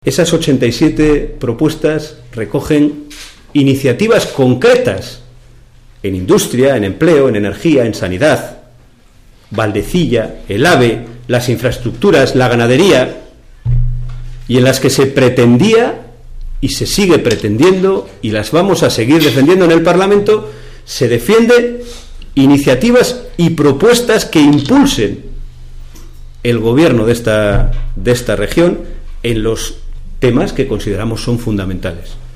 Esas 87 propuestas recogen iniciativas concretas en industria, en empleo, en energía, en sanidad, Valdecilla, el AVE, las infraestructuras, la ganadería, y en las que se pretendía y se sigue pretendiendo, y las vamos a seguir defendiendo en el Parlamento, se defiende iniciativas y propuestas que impulsen el gobierno de esta región en los temas que consideramos son fundamentales.